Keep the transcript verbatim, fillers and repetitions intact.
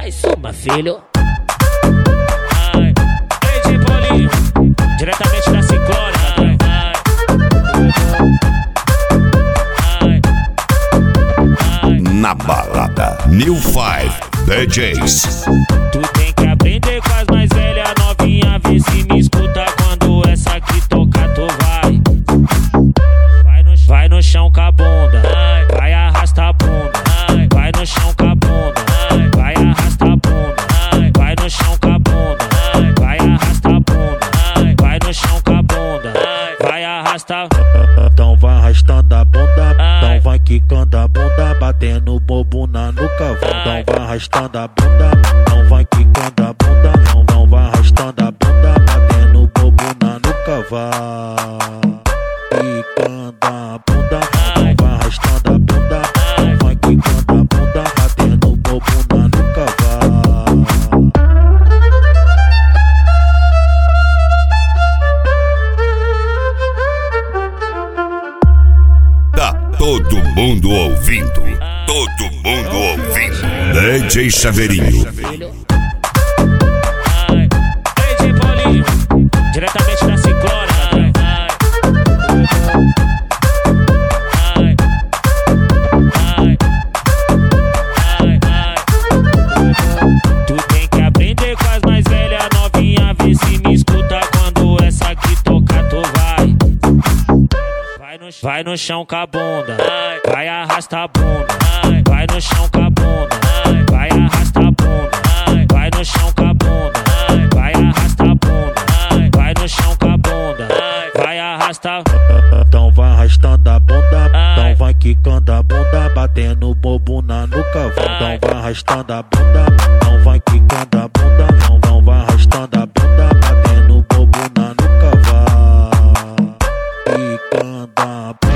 Mais uma, filho. Ai, ei, de Paulinho, diretamente da Ciclone. Ai, ai, Na balada New Five D Js. tu tem que aprender com as mais velhas, novinha, vê se me escuta quando essa aqui toca, tu vai. Vai no, vai no chão com a bunda, vai arrasta a bunda, vai no chão com a bunda, vai arrasta a bunda, vai no chão com a bunda, vai arrasta a bunda, vai no chão com a bunda, vai arrasta. Então vai arrastando a bunda, então vai quicando a bunda, batendo bobuna no cavalo. Então vai arrastando a bunda, então vai quicando a bunda, não, não vai arrastando a bunda, batendo bobuna no cavalo. Quicando a bunda, então vai arrastando a bunda, então vai quicando a bunda, batendo bobuna no cavalo. Tá todo mundo ouvindo. Todo mundo ouvindo. D J Chaveirinho. Ai, ei, de Paulinho, diretamente da Ciclone. Ai, ai, ai, ai. Tu tem que aprender com as mais velhas, novinha, vê se me escuta quando essa aqui toca, tu vai. Vai no, vai no chão com a bunda, vai arrasta a bunda, vai no chão com a bunda, vai arrasta a bunda, vai no chão com a bunda, vai arrasta a bunda, vai no chão com a bunda, vai arrasta. Então vai arrastando a bunda, então vai quicando a bunda, batendo bobuna no cavalo. Então vai arrastando a bunda, então vai quicando a bunda, não, não vai arrastando a bunda, batendo bobuna no cavalo. Quicando a bunda.